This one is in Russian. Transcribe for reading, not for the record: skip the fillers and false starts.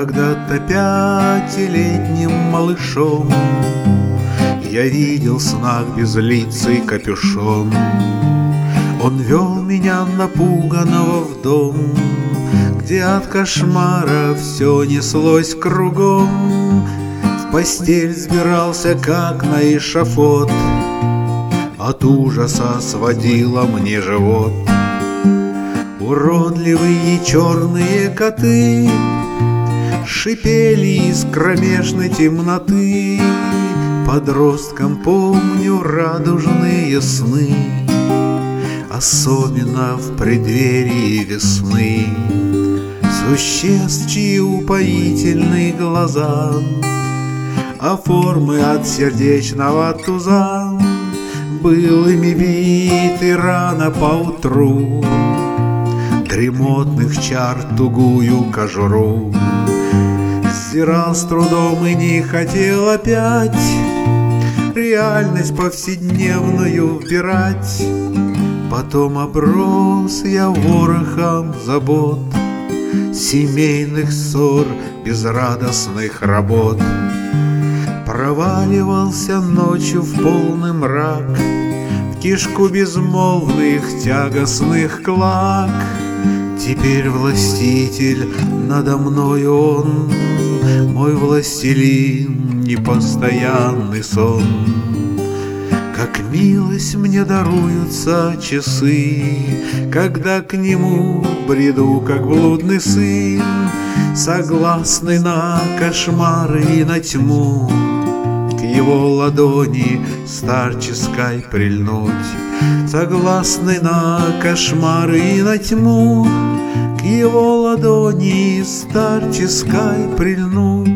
Когда-то 5-летним малышом я видел в снах безлицый капюшон. Он вел меня напуганного в дом, где от кошмара все неслось кругом. В постель сбирался, как на эшафот, от ужаса сводило мне живот. Уродливые черные коты шипели из кромешной темноты. Подросткам помню радужные сны, особенно в преддверии весны. Существ, чьи упоительные глаза, а формы от сердечного туза, был ими бит и рано поутру дремотных чар тугую кожуру. Сдирал с трудом и не хотел опять реальность повседневную вбирать. Потом оброс я ворохом забот, семейных ссор, безрадостных работ. Проваливался ночью в полный мрак, в кишку безмолвных тягостных клак. Теперь властитель надо мною он, мой властелин, непостоянный сон. Как милость мне даруются часы, когда к нему бреду, как блудный сын, согласный на кошмары и на тьму, к его ладони старческой прильнуть. Согласный на кошмары и на тьму, к его ладони старческой прильнуть.